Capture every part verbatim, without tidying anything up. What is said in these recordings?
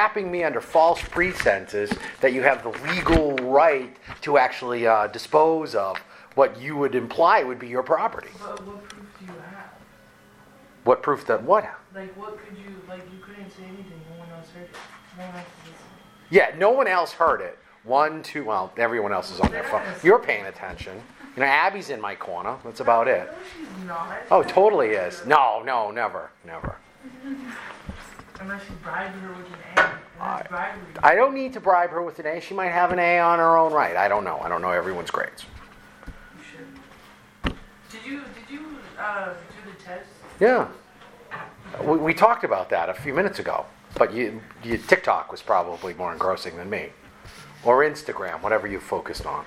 trapping me under false pretenses that you have the legal right to actually uh, dispose of what you would imply would be your property. But what proof do you have? What proof that what? Like, what could you, like, you couldn't say anything, no one else heard it. No one else listened. Yeah, no one else heard it. One, two, well, everyone else is on their phone. You're paying attention. You know, Abby's in my corner. That's about it. No, she's not. Oh, totally is. No, no, never, never. Unless you bribe her with an A. And that's bribery. I don't need to bribe her with an A. She might have an A on her own right. I don't know. I don't know everyone's grades. You should. Did you, did you uh, do the test? Yeah. We, we talked about that a few minutes ago. But you, you, TikTok was probably more engrossing than me. Or Instagram, whatever you focused on.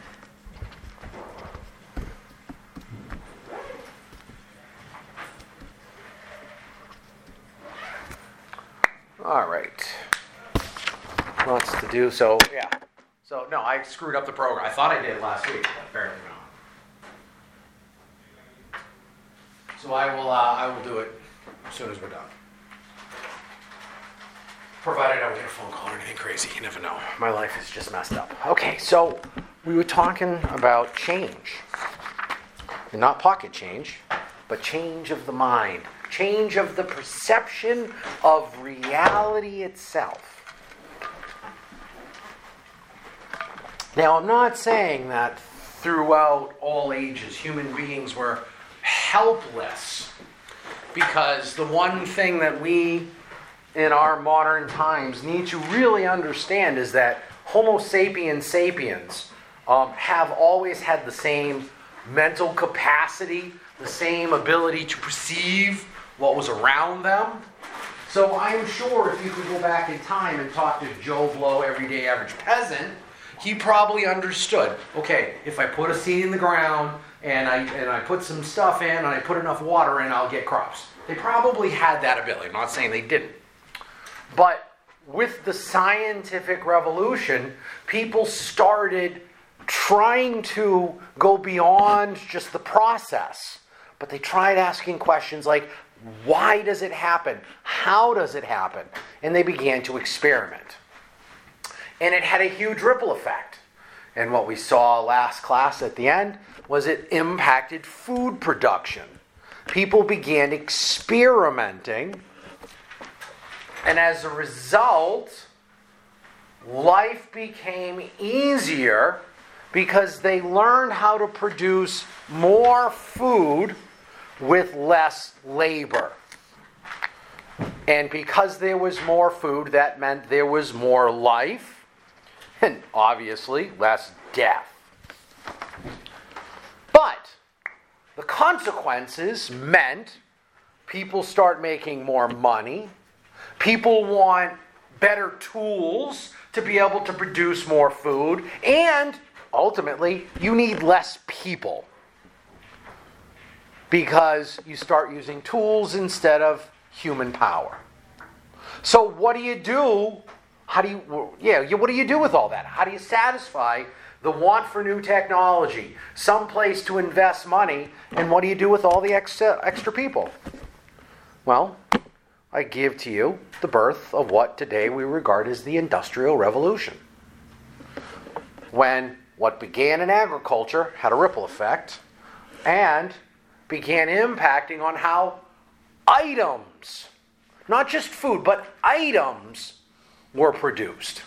All right. Lots to do. So, yeah. So, no, I screwed up the program. I thought I did last week, but apparently not. So I will, uh, I will do it as soon as we're done. Provided I don't get a phone call or anything crazy. You never know. My life is just messed up. Okay, so we were talking about change. And not pocket change, but change of the mind. Change of the perception of reality itself. Now, I'm not saying that throughout all ages human beings were helpless, because the one thing that we in our modern times need to really understand is that Homo sapiens sapiens um, have always had the same mental capacity, the same ability to perceive what was around them. So I'm sure if you could go back in time and talk to Joe Blow, everyday average peasant, he probably understood, okay, if I put a seed in the ground and I and I put some stuff in and I put enough water in, I'll get crops. They probably had that ability. I'm not saying they didn't. But with the scientific revolution, people started trying to go beyond just the process. But they tried asking questions like, why does it happen? How does it happen? And they began to experiment. And it had a huge ripple effect. And what we saw last class at the end was it impacted food production. People began experimenting. And as a result, life became easier because they learned how to produce more food with less labor. And because there was more food, that meant there was more life, and obviously less death. But the consequences meant people start making more money. People want better tools to be able to produce more food. And ultimately, you need less people. Because you start using tools instead of human power. So what do you do? How do you, yeah, what do you do with all that? How do you satisfy the want for new technology? Some place to invest money. And what do you do with all the extra, extra people? Well, I give to you the birth of what today we regard as the Industrial Revolution. When what began in agriculture had a ripple effect and began impacting on how items, not just food, but items were produced.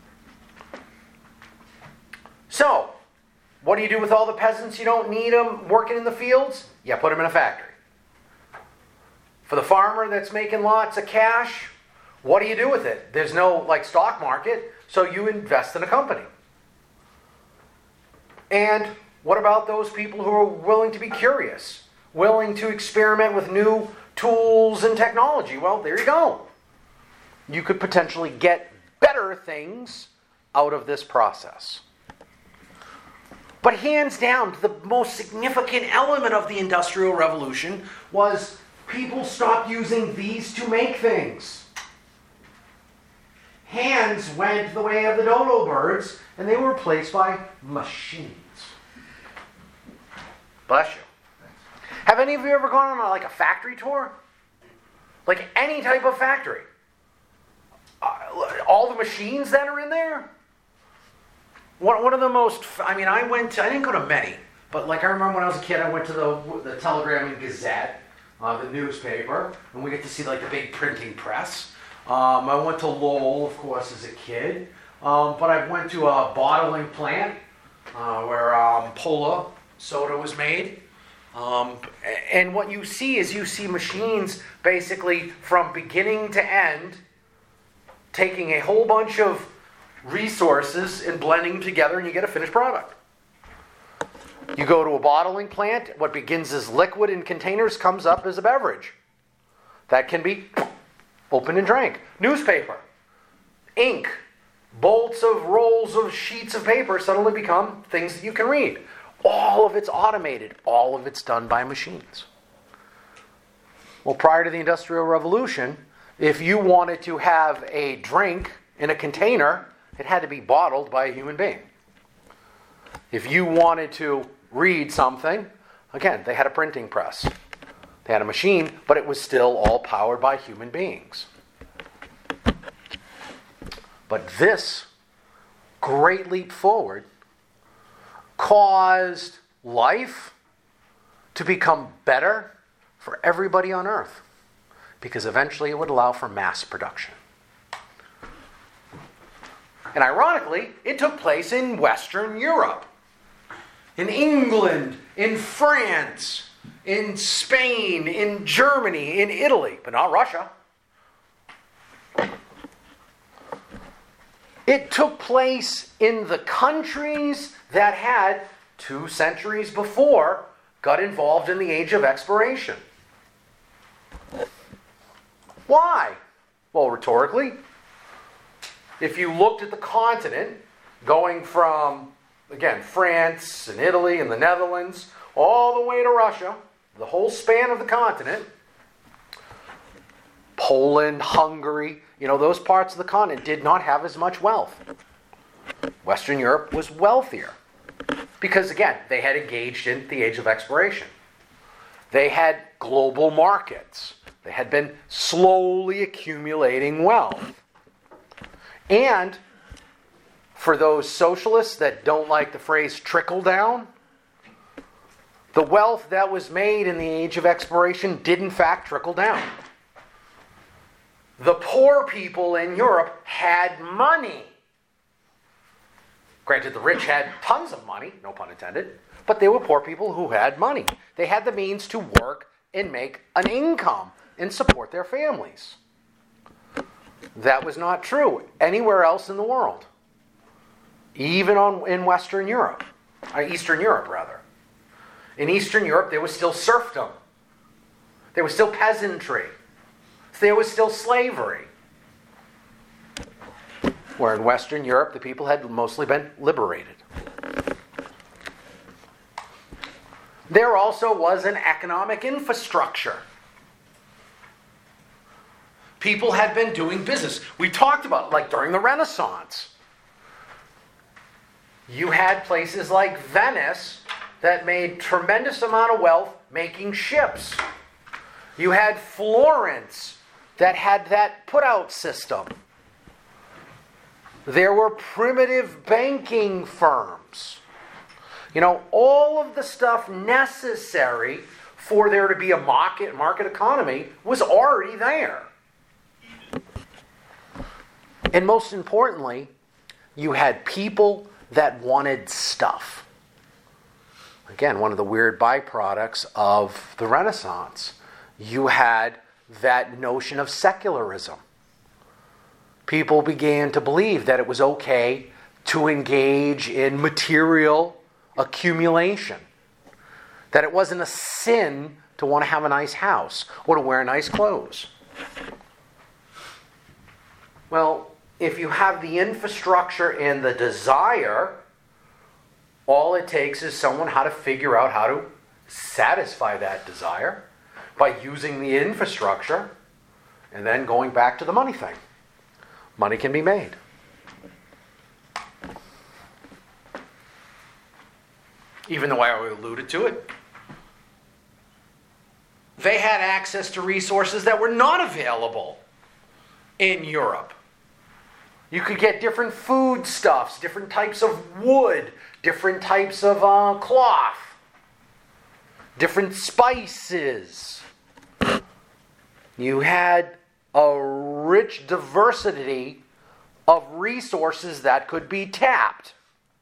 So, what do you do with all the peasants? You don't need them working in the fields? Yeah, put them in a factory. For the farmer that's making lots of cash, what do you do with it? There's no like stock market, so you invest in a company. And what about those people who are willing to be curious, willing to experiment with new tools and technology? Well, there you go. You could potentially get better things out of this process. But hands down, the most significant element of the Industrial Revolution was people stopped using these to make things. Hands went the way of the dodo birds, and they were replaced by machines. Bless you. Have any of you ever gone on a, like a factory tour? Like any type of factory? Uh, all the machines that are in there, one, one of the most, I mean, I went to, I didn't go to many, but like I remember when I was a kid, I went to the, the Telegram and Gazette, uh, the newspaper, and we get to see like the big printing press. Um, I went to Lowell, of course, as a kid, um, but I went to a bottling plant uh, where um, Pola soda was made. Um, and what you see is you see machines basically from beginning to end taking a whole bunch of resources and blending them together, and you get a finished product. You go to a bottling plant, what begins as liquid in containers comes up as a beverage. That can be opened and drank. Newspaper, ink, bolts of rolls of sheets of paper suddenly become things that you can read. All of it's automated. All of it's done by machines. Well, prior to the Industrial Revolution, if you wanted to have a drink in a container, it had to be bottled by a human being. If you wanted to read something, again, they had a printing press. They had a machine, but it was still all powered by human beings. But this great leap forward caused life to become better for everybody on Earth, because eventually it would allow for mass production. And ironically, it took place in Western Europe, in England, in France, in Spain, in Germany, in Italy, but not Russia. It took place in the countries that had, two centuries before, got involved in the age of exploration. Why? Well, rhetorically, if you looked at the continent, going from, again, France and Italy and the Netherlands, all the way to Russia, the whole span of the continent, Poland, Hungary, you know, those parts of the continent did not have as much wealth. Western Europe was wealthier because, again, they had engaged in the age of exploration. They had global markets. They had been slowly accumulating wealth. And for those socialists that don't like the phrase trickle down, the wealth that was made in the age of exploration did in fact trickle down. The poor people in Europe had money. Granted, the rich had tons of money, no pun intended, but they were poor people who had money. They had the means to work and make an income and support their families. That was not true anywhere else in the world. Even on, in Western Europe, or Eastern Europe rather. In Eastern Europe, there was still serfdom. There was still peasantry. There was still slavery. Where in Western Europe, the people had mostly been liberated. There also was an economic infrastructure. People had been doing business. We talked about, like during the Renaissance, you had places like Venice that made tremendous amount of wealth making ships. You had Florence that had that put-out system. There were primitive banking firms. You know, all of the stuff necessary for there to be a market, market economy was already there. And most importantly, you had people that wanted stuff. Again, one of the weird byproducts of the Renaissance. You had that notion of secularism. People began to believe that it was okay to engage in material accumulation. That it wasn't a sin to want to have a nice house or to wear nice clothes. Well, if you have the infrastructure and the desire, all it takes is someone how to figure out how to satisfy that desire by using the infrastructure and then going back to the money thing. Money can be made. Even though I alluded to it, they had access to resources that were not available in Europe. You could get different foodstuffs, different types of wood, different types of uh, cloth, different spices. You had a rich diversity of resources that could be tapped.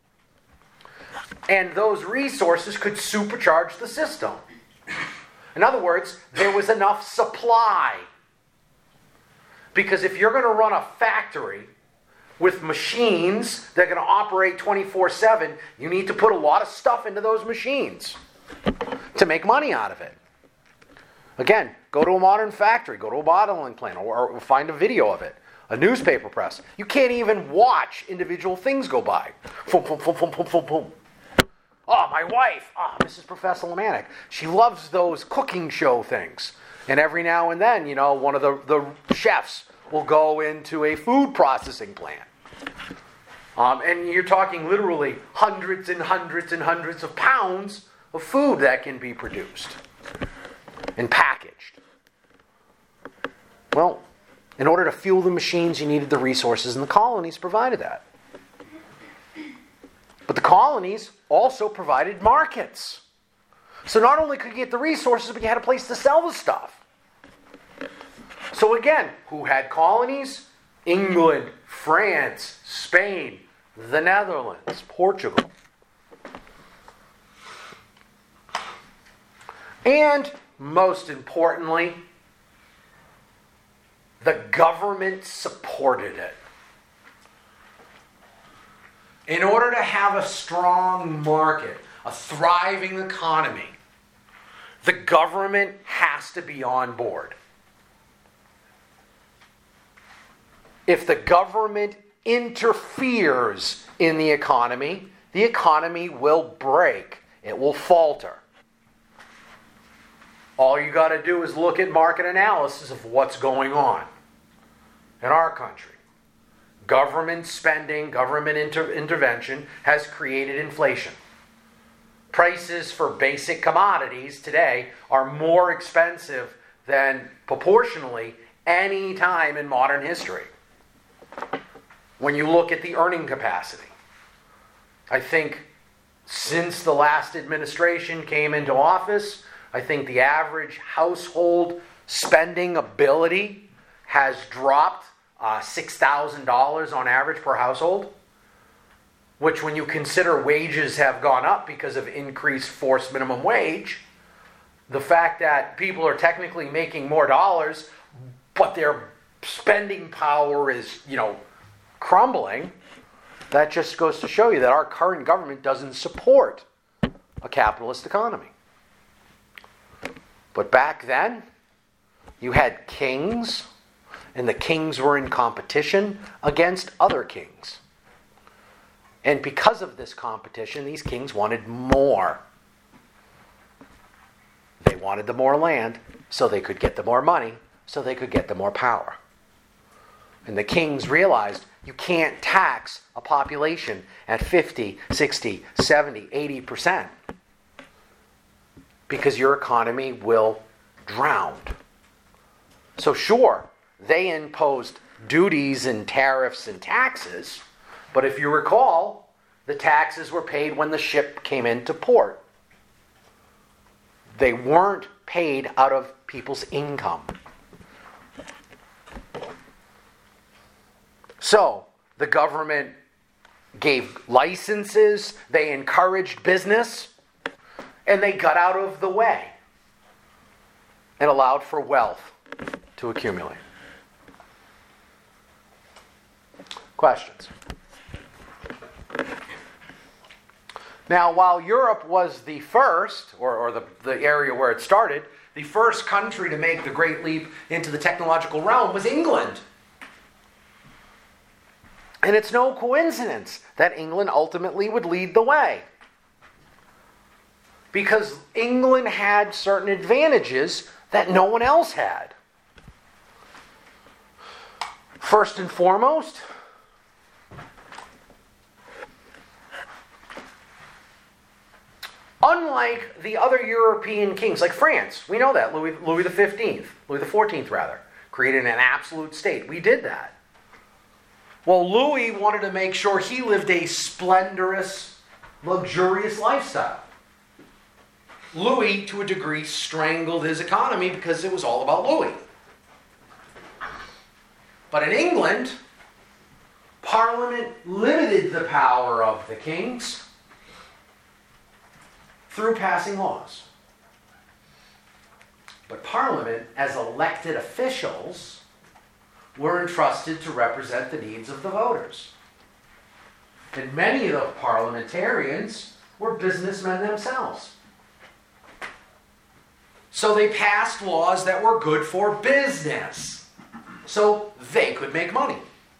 And those resources could supercharge the system. In other words, there was enough supply. Because if you're going to run a factory with machines that are going to operate twenty-four seven, you need to put a lot of stuff into those machines to make money out of it. Again, go to a modern factory, go to a bottling plant, or, or find a video of it. A newspaper press. You can't even watch individual things go by. Boom, boom, boom, boom, boom, boom, boom. Oh, my wife, oh, Missus Professor Lemanek, she loves those cooking show things. And every now and then, you know, one of the, the chefs will go into a food processing plant. Um, and you're talking literally hundreds and hundreds and hundreds of pounds of food that can be produced and packaged. Well, in order to fuel the machines, you needed the resources, and the colonies provided that. But the colonies also provided markets. So not only could you get the resources, but you had a place to sell the stuff. So again, who had colonies? England, France, Spain, the Netherlands, Portugal. And most importantly, the government supported it. In order to have a strong market, a thriving economy, the government has to be on board. If the government interferes in the economy, the economy will break. It will falter. All you got to do is look at market analysis of what's going on in our country. Government spending, government inter- intervention has created inflation. Prices for basic commodities today are more expensive than proportionally any time in modern history. When you look at the earning capacity, I think since the last administration came into office, I think the average household spending ability has dropped uh, six thousand dollars on average per household, which when you consider wages have gone up because of increased forced minimum wage, the fact that people are technically making more dollars, but their spending power is, you know, crumbling, that just goes to show you that our current government doesn't support a capitalist economy. But back then, you had kings, and the kings were in competition against other kings. And because of this competition, these kings wanted more. They wanted the more land, so they could get the more money, so they could get the more power. And the kings realized you can't tax a population at fifty, sixty, seventy, eighty percent because your economy will drown. So sure, they imposed duties and tariffs and taxes, but if you recall, the taxes were paid when the ship came into port. They weren't paid out of people's income. So, the government gave licenses, they encouraged business, and they got out of the way and allowed for wealth to accumulate. Questions? Now, while Europe was the first, or, or the, the area where it started, the first country to make the great leap into the technological realm was England. And it's no coincidence that England ultimately would lead the way. Because England had certain advantages that no one else had. First and foremost, unlike the other European kings, like France, we know that, Louis, Louis the fifteenth, Louis the fourteenth rather, created an absolute state. We did that. Well, Louis wanted to make sure he lived a splendorous, luxurious lifestyle. Louis, to a degree, strangled his economy because it was all about Louis. But in England, Parliament limited the power of the kings through passing laws. But Parliament, as elected officials, were entrusted to represent the needs of the voters. And many of the parliamentarians were businessmen themselves. So they passed laws that were good for business, so they could make money.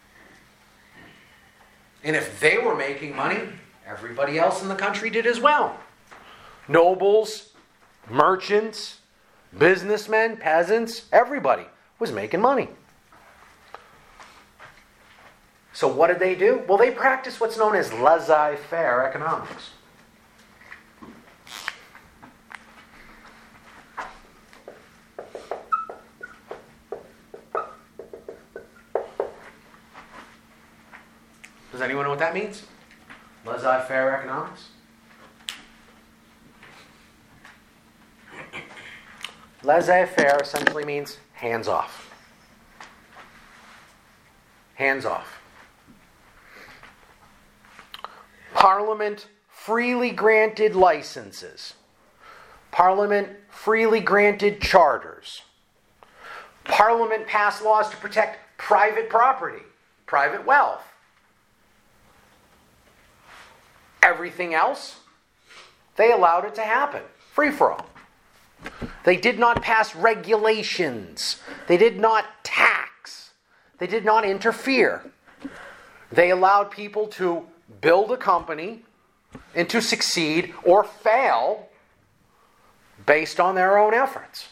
And if they were making money, everybody else in the country did as well. Nobles, merchants, businessmen, peasants, everybody was making money. So what did they do? Well, they practiced what's known as laissez-faire economics. Does anyone know what that means? Laissez-faire economics? Laissez-faire essentially means hands off. Hands off. Parliament freely granted licenses. Parliament freely granted charters. Parliament passed laws to protect private property, private wealth. Everything else, they allowed it to happen. Free for all. They did not pass regulations. They did not tax. They did not interfere. They allowed people to build a company and to succeed or fail based on their own efforts.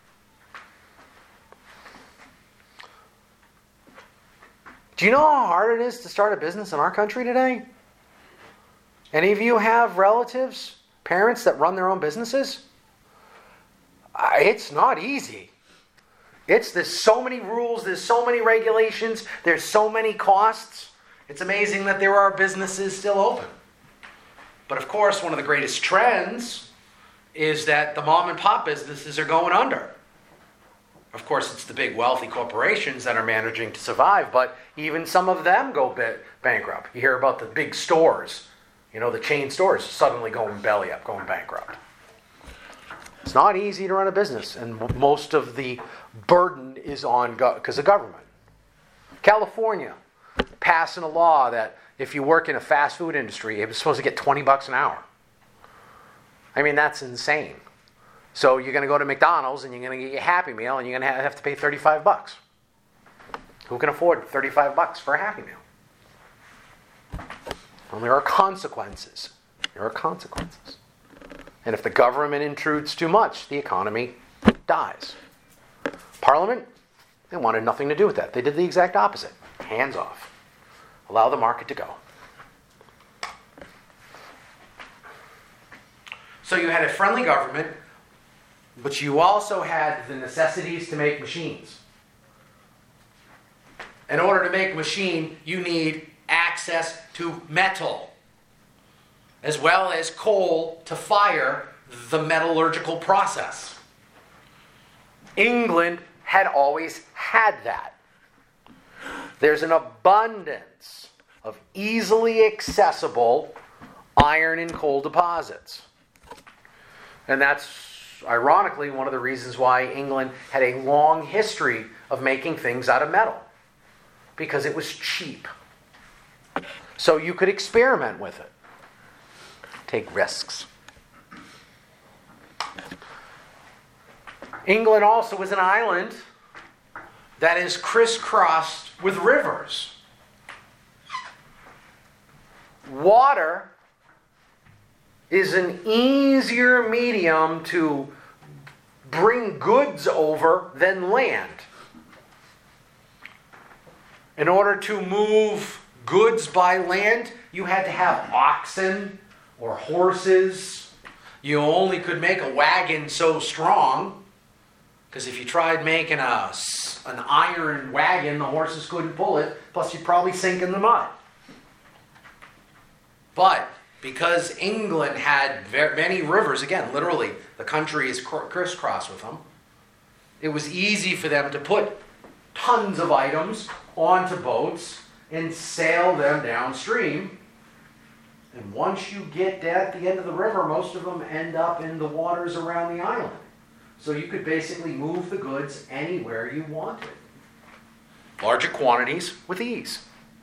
Do you know how hard it is to start a business in our country today? Any of you have relatives, parents that run their own businesses? Uh, It's not easy. It's there's so many rules, there's so many regulations, there's so many costs. It's amazing that there are businesses still open. But of course, one of the greatest trends is that the mom and pop businesses are going under. Of course, it's the big wealthy corporations that are managing to survive, but even some of them go bit bankrupt. You hear about the big stores, you know, the chain stores suddenly going belly up, going bankrupt. It's not easy to run a business, and m- most of the burden is on because go- of government. California passing a law that if you work in a fast food industry, it was supposed to get twenty bucks an hour. I mean, that's insane. So you're going to go to McDonald's and you're going to get your Happy Meal and you're going to have to pay thirty-five bucks. Who can afford thirty-five bucks for a Happy Meal? Well, there are consequences. There are consequences. And if the government intrudes too much, the economy dies. Parliament, they wanted nothing to do with that. They did the exact opposite. Hands off. Allow the market to go. So you had a friendly government, but you also had the necessities to make machines. In order to make a machine, you need access to metal, as well as coal to fire the metallurgical process. England had always had that. There's an abundance of easily accessible iron and coal deposits. And that's, ironically, one of the reasons why England had a long history of making things out of metal. Because it was cheap. So you could experiment with it. Take risks. England also is an island that is crisscrossed with rivers. Water is an easier medium to bring goods over than land. In order to move goods by land, you had to have oxen or horses. You only could make a wagon so strong Because if you tried making a, s- an iron wagon, the horses couldn't pull it, plus you'd probably sink in the mud. But because England had very many rivers, again, literally, the country is cr- crisscrossed with them, it was easy for them to put tons of items onto boats and sail them downstream. And once you get at the end of the river, most of them end up in the waters around the island. So you could basically move the goods anywhere you wanted. Larger quantities with ease.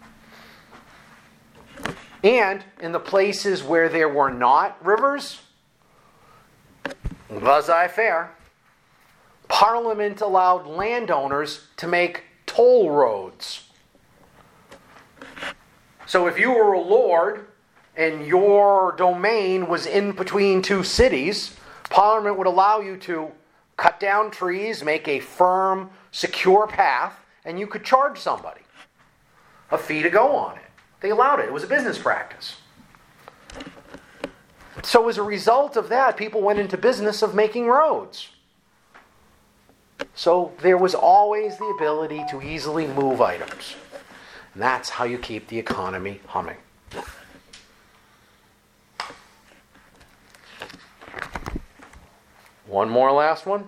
And in the places where there were not rivers, laissez-faire, Parliament allowed landowners to make toll roads. So if you were a lord and your domain was in between two cities, Parliament would allow you to cut down trees, make a firm, secure path, and you could charge somebody a fee to go on it. They allowed it. It was a business practice. So as a result of that, people went into business of making roads. So there was always the ability to easily move items. And that's how you keep the economy humming. One more last one.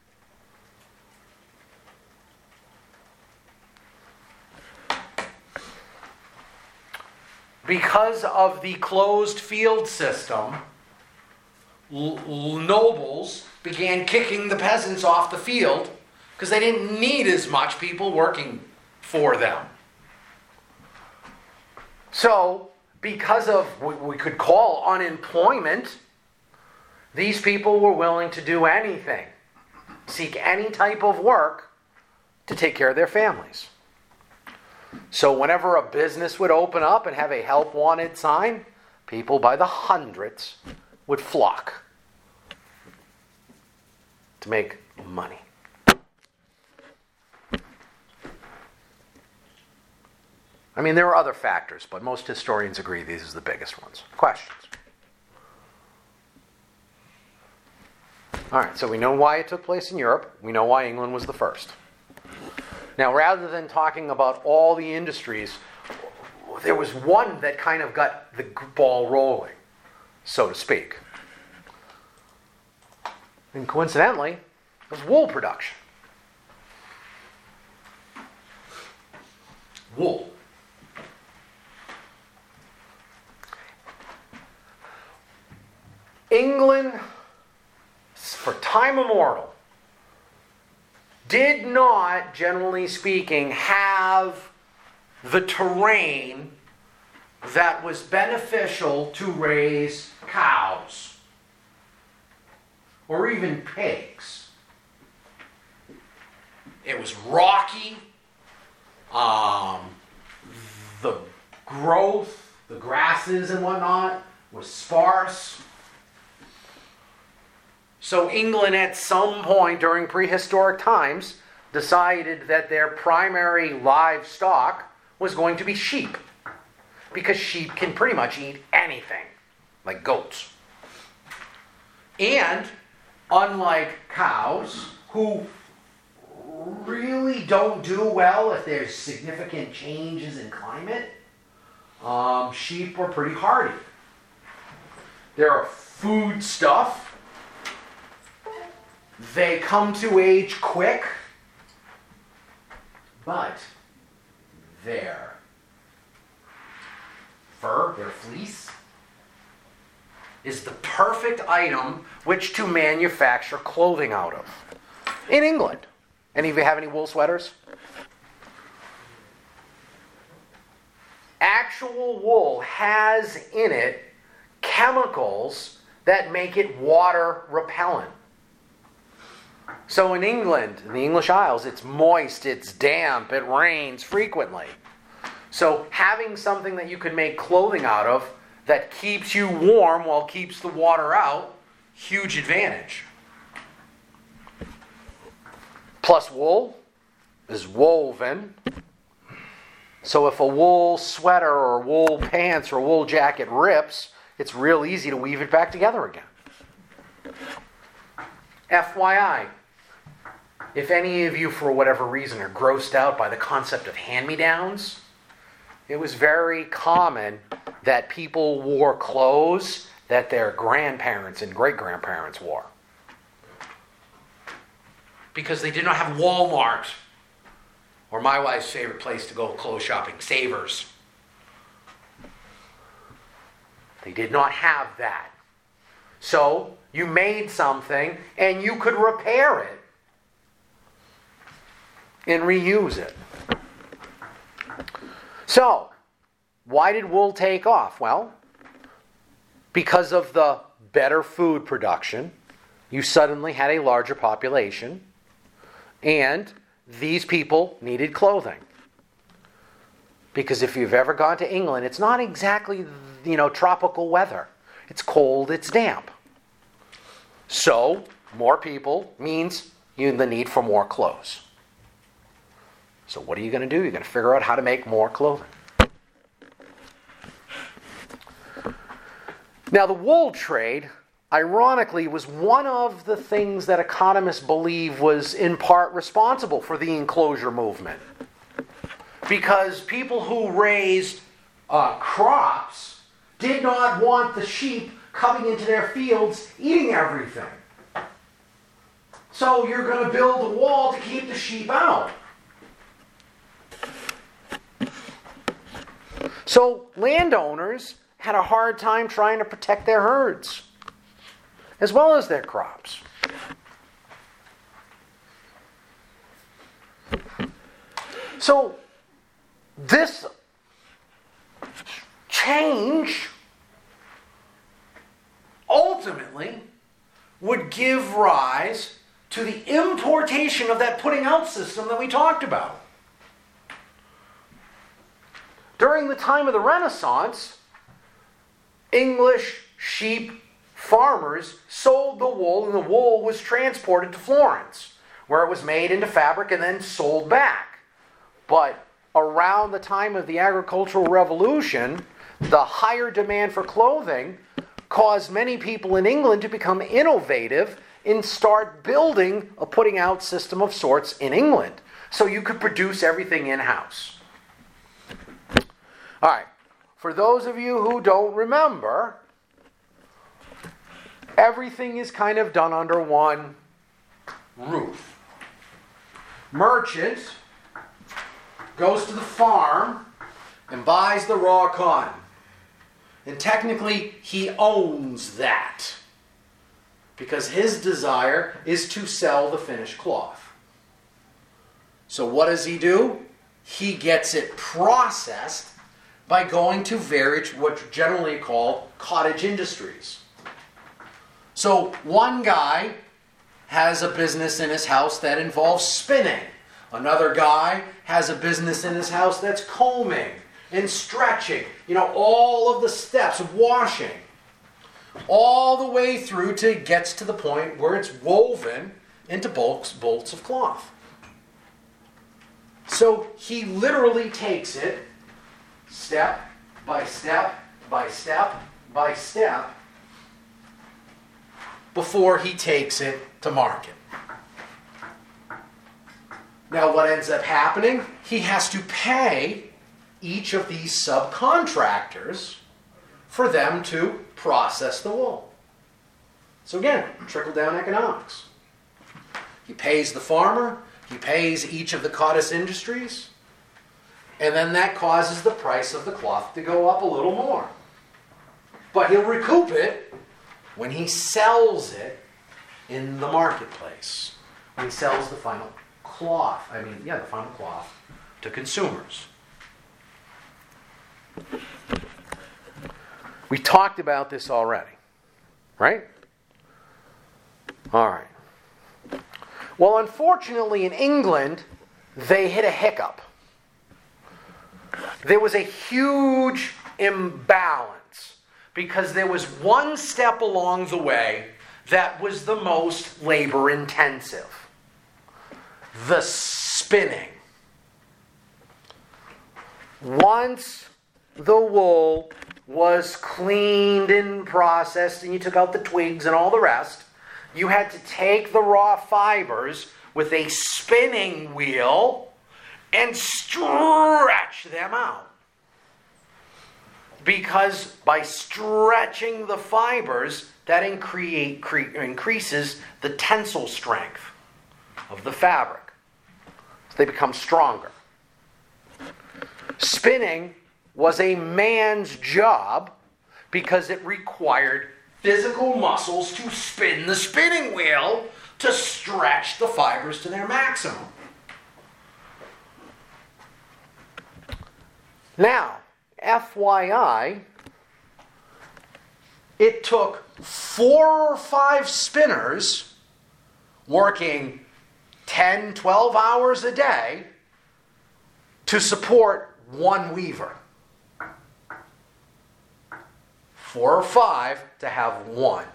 Because of the closed field system, l- l- nobles began kicking the peasants off the field because they didn't need as much people working for them. So, because of what we could call unemployment, these people were willing to do anything, seek any type of work to take care of their families. So whenever a business would open up and have a help wanted sign, people by the hundreds would flock to make money. I mean, there are other factors, but most historians agree these are the biggest ones. Questions? All right, so we know why it took place in Europe. We know why England was the first. Now, rather than talking about all the industries, there was one that kind of got the ball rolling, so to speak. And coincidentally, it was wool production. Wool. England, for time immemorial, did not, generally speaking, have the terrain that was beneficial to raise cows or even pigs. It was rocky. Um, the growth, the grasses and whatnot, was sparse. So England at some point during prehistoric times decided that their primary livestock was going to be sheep. Because sheep can pretty much eat anything, like goats. And unlike cows, who really don't do well if there's significant changes in climate, um, sheep were pretty hardy. They're a food stuff. They come to age quick, but their fur, their fleece, is the perfect item which to manufacture clothing out of. In England. Any of you have any wool sweaters? Actual wool has in it chemicals that make it water repellent. So in England, in the English Isles, it's moist, it's damp, it rains frequently. So having something that you can make clothing out of that keeps you warm while keeps the water out, huge advantage. Plus wool is woven. So if a wool sweater or wool pants or wool jacket rips, it's real easy to weave it back together again. F Y I, if any of you, for whatever reason, are grossed out by the concept of hand-me-downs, it was very common that people wore clothes that their grandparents and great-grandparents wore. Because they did not have Walmart, or my wife's favorite place to go clothes shopping, Savers. They did not have that. So you made something and you could repair it and reuse it. So, why did wool take off? Well, because of the better food production, you suddenly had a larger population, and these people needed clothing. Because if you've ever gone to England, it's not exactly, you know, tropical weather. It's cold, it's damp. So, more people means you the need for more clothes. So what are you going to do? You're going to figure out how to make more clothing. Now, the wool trade, ironically, was one of the things that economists believe was in part responsible for the enclosure movement. Because people who raised uh, crops did not want the sheep coming into their fields eating everything. So you're going to build a wall to keep the sheep out. So landowners had a hard time trying to protect their herds, as well as their crops. So this change ultimately would give rise to the importation of that putting out system that we talked about. During the time of the Renaissance, English sheep farmers sold the wool, and the wool was transported to Florence, where it was made into fabric and then sold back. But around the time of the agricultural revolution, the higher demand for clothing caused many people in England to become innovative and start building a putting out system of sorts in England, so you could produce everything in-house. All right, for those of you who don't remember, everything is kind of done under one roof. Merchant goes to the farm and buys the raw cotton. And technically, he owns that, because his desire is to sell the finished cloth. So what does he do? He gets it processed by going to various, what are generally called cottage industries. So one guy has a business in his house that involves spinning. Another guy has a business in his house that's combing and stretching. You know, all of the steps of washing. All the way through till it gets to the point where it's woven into bolts, bolts of cloth. So he literally takes it step by step by step by step before he takes it to market. Now what ends up happening? He has to pay each of these subcontractors for them to process the wool. So again, trickle-down economics. He pays the farmer, he pays each of the cottage industries, and then that causes the price of the cloth to go up a little more. But he'll recoup it when he sells it in the marketplace. When he sells the final cloth, I mean, yeah, the final cloth to consumers. We talked about this already, right? All right. Well, unfortunately in England, they hit a hiccup. There was a huge imbalance because there was one step along the way that was the most labor intensive. The spinning. Once the wool was cleaned and processed and you took out the twigs and all the rest, you had to take the raw fibers, with a spinning wheel and stretch them out. Because by stretching the fibers, that incre- cre- increases the tensile strength of the fabric. So they become stronger. Spinning was a man's job because it required physical muscles to spin the spinning wheel to stretch the fibers to their maximum. Now, F Y I, it took four or five spinners working ten, twelve hours a day to support one weaver. Four or five to have one.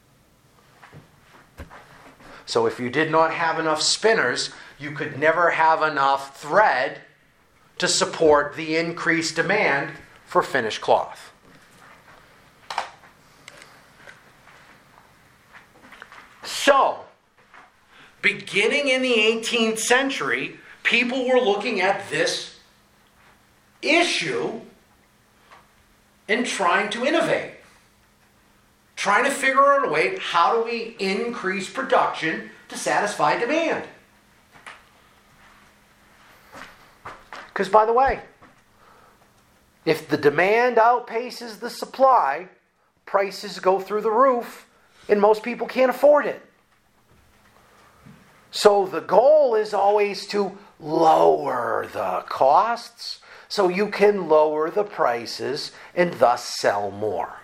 So if you did not have enough spinners, you could never have enough thread to support the increased demand for finished cloth. So, beginning in the eighteenth century, people were looking at this issue and trying to innovate. Trying to figure out a way, how do we increase production to satisfy demand? Because, by the way, if the demand outpaces the supply, prices go through the roof, and most people can't afford it. So the goal is always to lower the costs so you can lower the prices and thus sell more.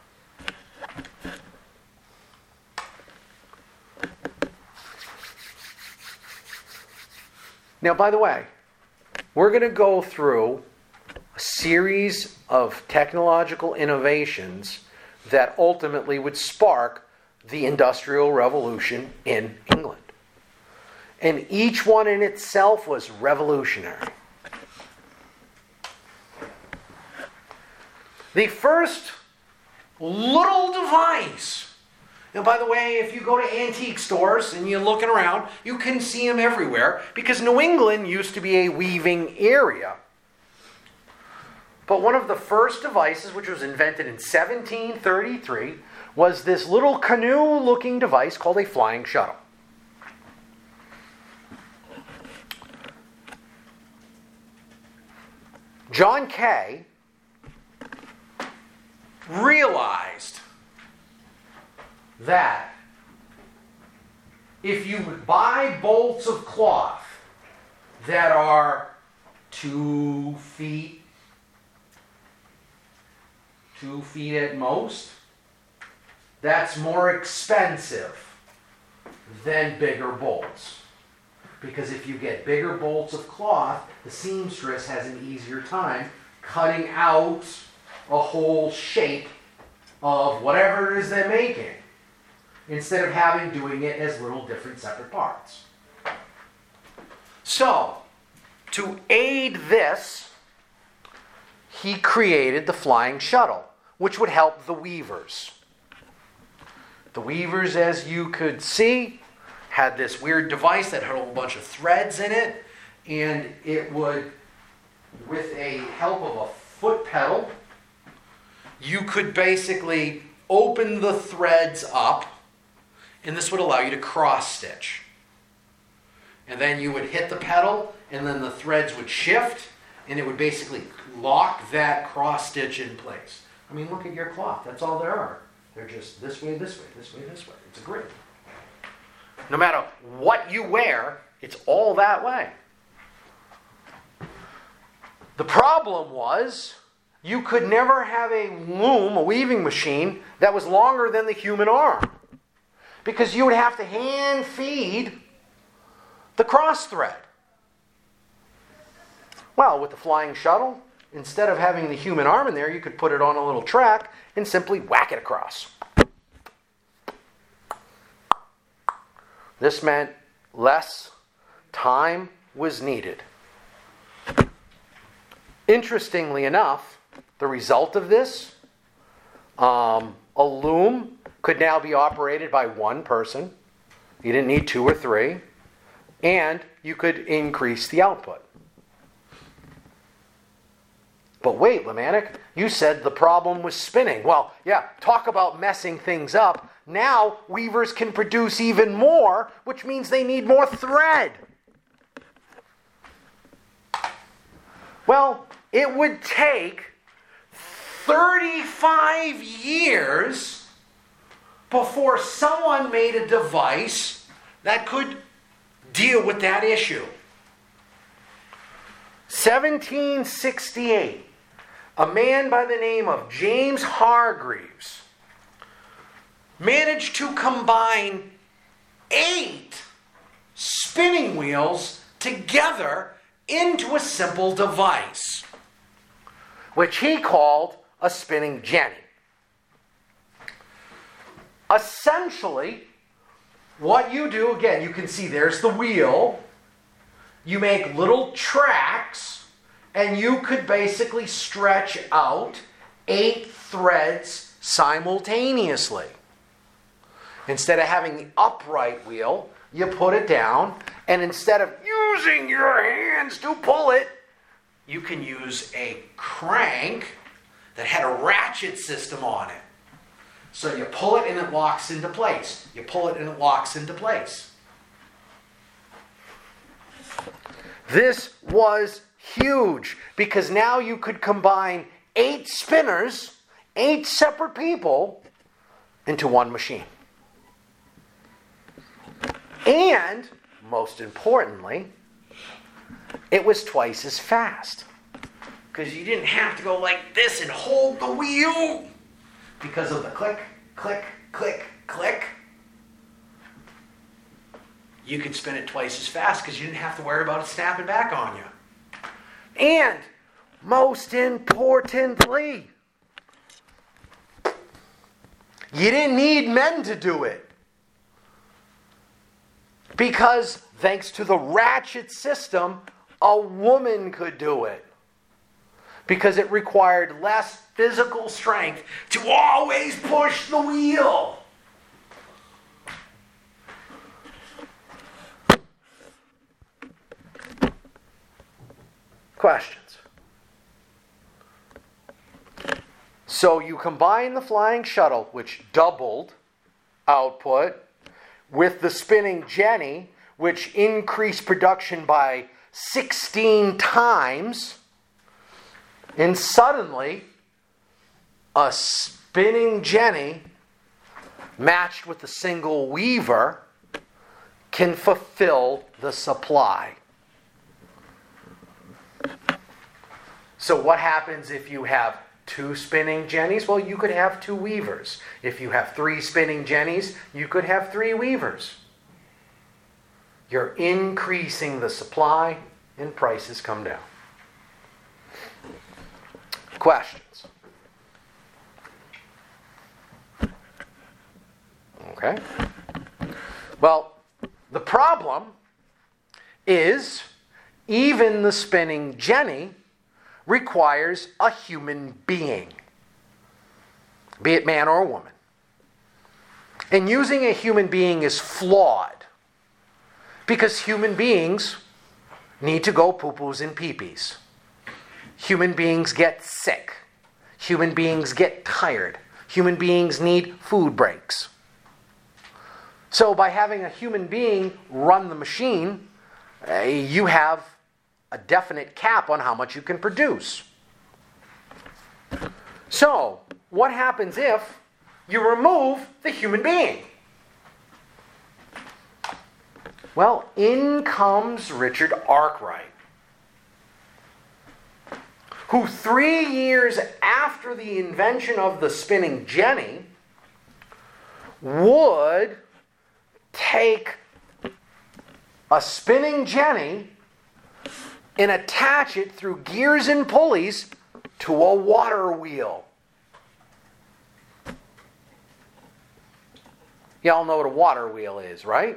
Now, by the way, we're going to go through a series of technological innovations that ultimately would spark the Industrial Revolution in England. And each one in itself was revolutionary. The first little device, and by the way, if you go to antique stores and you're looking around, you can see them everywhere because New England used to be a weaving area. But one of the first devices, which was invented in seventeen thirty-three, was this little canoe-looking device called a flying shuttle. John Kay realized that if you would buy bolts of cloth that are two feet, two feet at most, that's more expensive than bigger bolts. Because if you get bigger bolts of cloth, the seamstress has an easier time cutting out a whole shape of whatever it is they're making, instead of having doing it as little different separate parts. So, to aid this, he created the flying shuttle, which would help the weavers. The weavers, as you could see, had this weird device that had a whole bunch of threads in it, and it would, with a help of a foot pedal, you could basically open the threads up, and this would allow you to cross stitch. And then you would hit the pedal, and then the threads would shift, and it would basically lock that cross stitch in place. I mean, look at your cloth. That's all there are. They're just this way, this way, this way, this way. It's a grid. No matter what you wear, it's all that way. The problem was, you could never have a loom, a weaving machine, that was longer than the human arm. Because you would have to hand feed the cross thread. Well, with the flying shuttle, instead of having the human arm in there, you could put it on a little track and simply whack it across. This meant less time was needed. Interestingly enough, the result of this, um, a loom could now be operated by one person. You didn't need two or three. and you could increase the output. But wait, Lamanic, you said the problem was spinning. Well, yeah, talk about messing things up. Now weavers can produce even more, which means they need more thread. Well, it would take thirty-five years before someone made a device that could deal with that issue. seventeen sixty-eight, a man by the name of James Hargreaves managed to combine eight spinning wheels together into a simple device, which he called a spinning jenny. Essentially, what you do, again, you can see there's the wheel. You make little tracks, and you could basically stretch out eight threads simultaneously. Instead of having the upright wheel, you put it down, and instead of using your hands to pull it, you can use a crank that had a ratchet system on it. So you pull it and it locks into place. You pull it and it locks into place. This was huge because now you could combine eight spinners, eight separate people, into one machine. And, most importantly, it was twice as fast. Because you didn't have to go like this and hold the wheel. Because of the click, click, click, click. You could spin it twice as fast because you didn't have to worry about it snapping back on you. And, most importantly, you didn't need men to do it. Because, thanks to the ratchet system, a woman could do it. Because it required less physical strength to always push the wheel. Questions? So you combine the flying shuttle, which doubled output, with the spinning jenny, which increased production by sixteen times, and suddenly, a spinning jenny matched with a single weaver can fulfill the supply. So what happens if you have two spinning jennies? Well, you could have two weavers. If you have three spinning jennies, you could have three weavers. You're increasing the supply and prices come down. Questions? Okay. Well, the problem is even the spinning jenny requires a human being, be it man or woman. And using a human being is flawed because human beings need to go poo-poos and pee-pees. Human beings get sick. Human beings get tired. Human beings need food breaks. So by having a human being run the machine, uh, you have a definite cap on how much you can produce. So, what happens if you remove the human being? Well, in comes Richard Arkwright, who three years after the invention of the spinning jenny would take a spinning jenny and attach it through gears and pulleys to a water wheel. Y'all know what a water wheel is, right?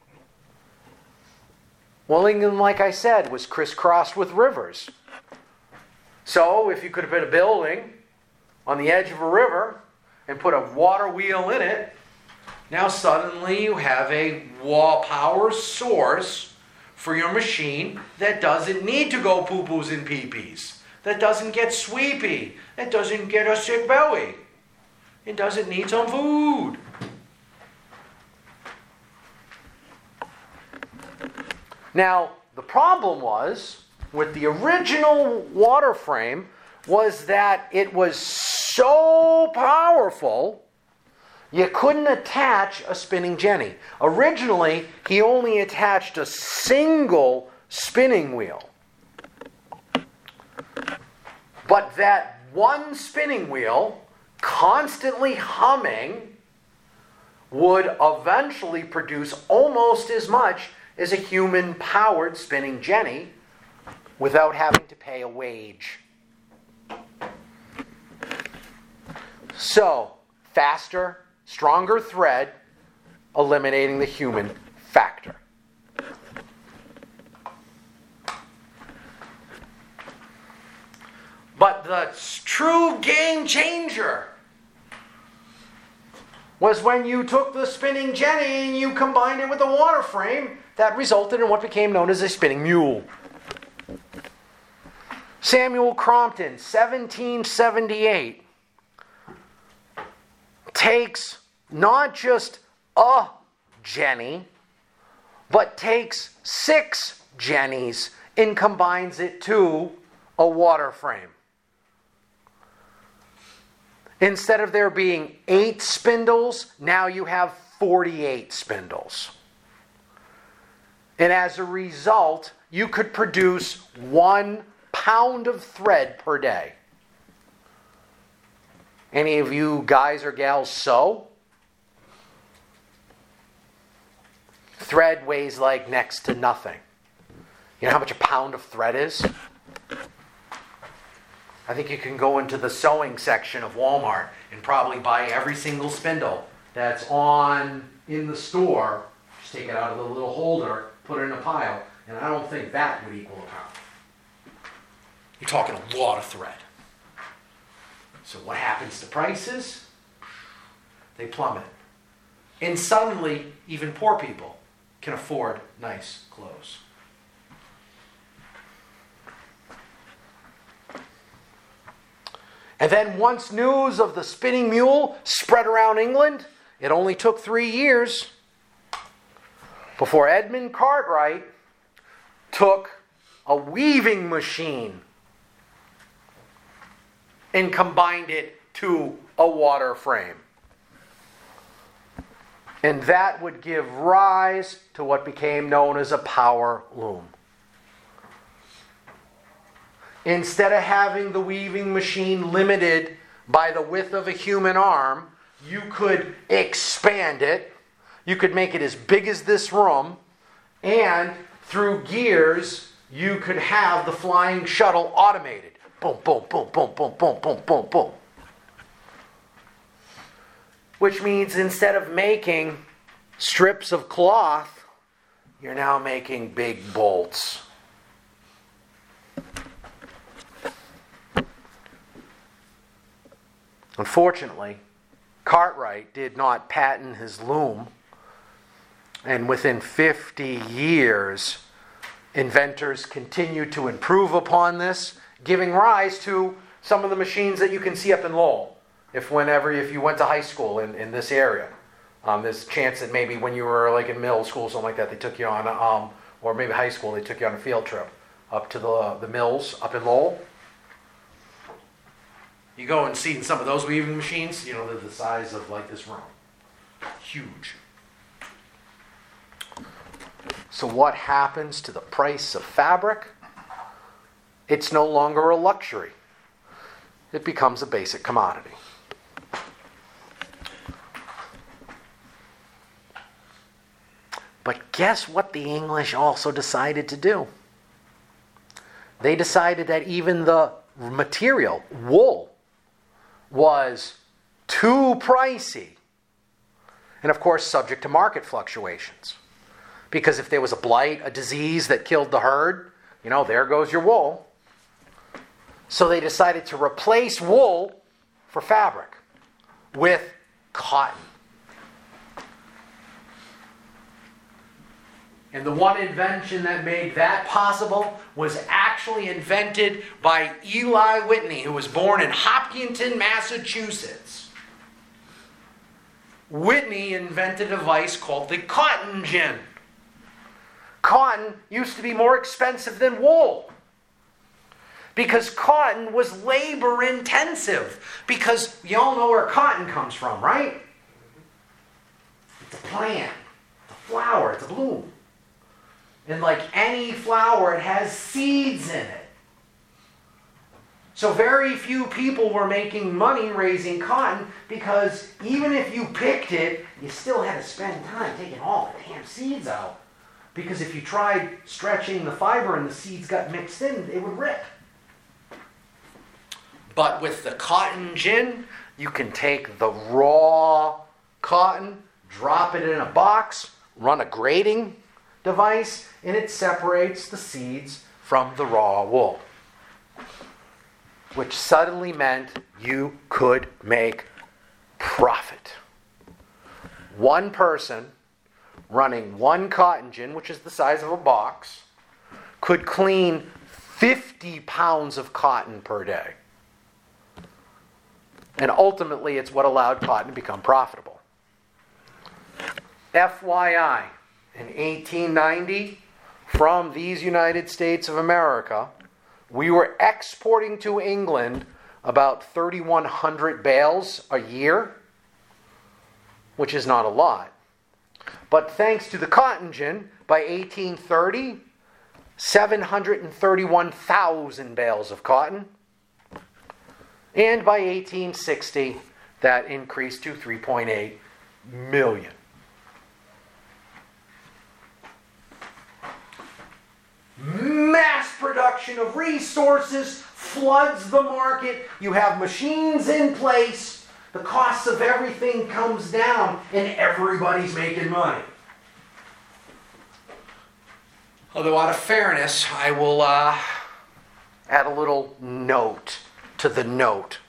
Well, England, like I said, was crisscrossed with rivers. So, if you could have put a building on the edge of a river and put a water wheel in it, now suddenly you have a wall power source for your machine that doesn't need to go poo-poos and pee-pees, that doesn't get sweepy, that doesn't get a sick belly. It doesn't need some food. Now, the problem was, with the original water frame, was that it was so powerful, you couldn't attach a spinning jenny. Originally, he only attached a single spinning wheel. But that one spinning wheel, constantly humming, would eventually produce almost as much as a human-powered spinning jenny without having to pay a wage. So, faster, stronger thread, eliminating the human factor. But the true game changer was when you took the spinning jenny and you combined it with the water frame. That resulted in what became known as a spinning mule. Samuel Crompton, seventeen seventy-eight, takes not just a jenny, but takes six jennies and combines it to a water frame. Instead of there being eight spindles, now you have forty-eight spindles. And as a result, you could produce one pound of thread per day. Any of you guys or gals sew? Thread weighs like next to nothing. You know how much a pound of thread is? I think you can go into the sewing section of Walmart and probably buy every single spindle that's on in the store. Just take it out of the little holder, put it in a pile, and I don't think that would equal a pound. You're talking a lot of thread. So what happens to prices? They plummet. And suddenly, even poor people can afford nice clothes. And then once news of the spinning mule spread around England, it only took three years before Edmund Cartwright took a weaving machine and combined it to a water frame. And that would give rise to what became known as a power loom. Instead of having the weaving machine limited by the width of a human arm, you could expand it. You could make it as big as this room. And through gears, you could have the flying shuttle automated. Boom, boom, boom, boom, boom, boom, boom, boom, boom. Which means instead of making strips of cloth, you're now making big bolts. Unfortunately, Cartwright did not patent his loom, and within fifty years, inventors continued to improve upon this, giving rise to some of the machines that you can see up in Lowell. If whenever, if you went to high school in, in this area, um, there's a chance that maybe when you were like in middle school, something like that, they took you on, um, or maybe high school, they took you on a field trip up to the uh, the mills up in Lowell. You go and see in some of those weaving machines, you know, they're the size of like this room. Huge. So what happens to the price of fabric? It's no longer a luxury. It becomes a basic commodity. But guess what the English also decided to do? They decided that even the material, wool, was too pricey. And of course, subject to market fluctuations. Because if there was a blight, a disease that killed the herd, you know, there goes your wool. So they decided to replace wool for fabric with cotton. And the one invention that made that possible was actually invented by Eli Whitney, who was born in Hopkinton, Massachusetts. Whitney invented a device called the cotton gin. Cotton used to be more expensive than wool because cotton was labor intensive. Because you all know where cotton comes from, right? It's a plant, it's a flower, it's a bloom. And like any flower, it has seeds in it. So very few people were making money raising cotton because even if you picked it, you still had to spend time taking all the damn seeds out. Because if you tried stretching the fiber and the seeds got mixed in, it would rip. But with the cotton gin, you can take the raw cotton, drop it in a box, run a grating device, and it separates the seeds from the raw wool. Which suddenly meant you could make profit. One person running one cotton gin, which is the size of a box, could clean fifty pounds of cotton per day. And ultimately, it's what allowed cotton to become profitable. F Y I, in eighteen ninety, from these United States of America, we were exporting to England about thirty-one hundred bales a year, which is not a lot. But thanks to the cotton gin, by eighteen thirty, seven hundred thirty-one thousand bales of cotton. And by eighteen sixty, that increased to three point eight million. Mass production of resources floods the market. You have machines in place. The cost of everything comes down, and everybody's making money. Although, out of fairness, I will uh, add a little note to the note.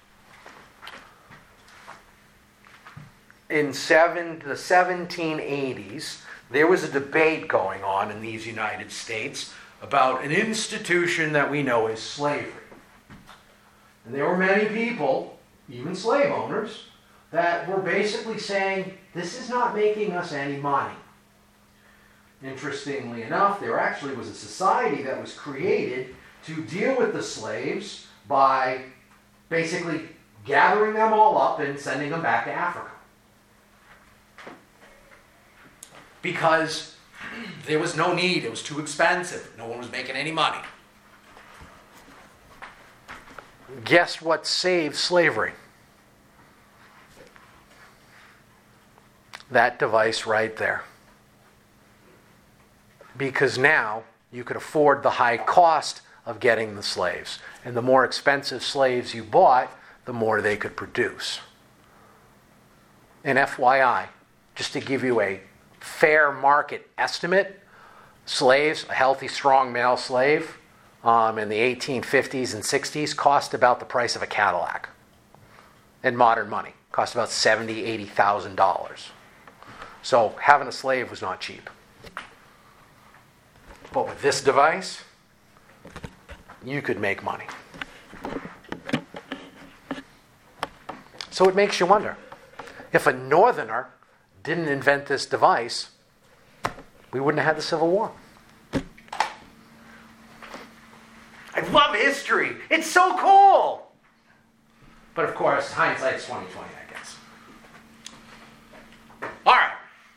In seven, the seventeen eighties, there was a debate going on in these United States about an institution that we know as slavery. And there were many people, even slave owners, that were basically saying, this is not making us any money. Interestingly enough, there actually was a society that was created to deal with the slaves by basically gathering them all up and sending them back to Africa. Because there was no need, it was too expensive, no one was making any money. Guess what saved slavery? That device right there. Because now you could afford the high cost of getting the slaves. And the more expensive slaves you bought, the more they could produce. And F Y I, just to give you a fair market estimate, slaves, a healthy, strong male slave, um, in the eighteen fifties and sixties cost about the price of a Cadillac. In modern money, cost about seventy thousand dollars, eighty thousand dollars. So having a slave was not cheap. But with this device, you could make money. So it makes you wonder, if a northerner didn't invent this device, we wouldn't have had the Civil War. I love history. It's so cool. But of course, hindsight's twenty twenty, I guess. All right.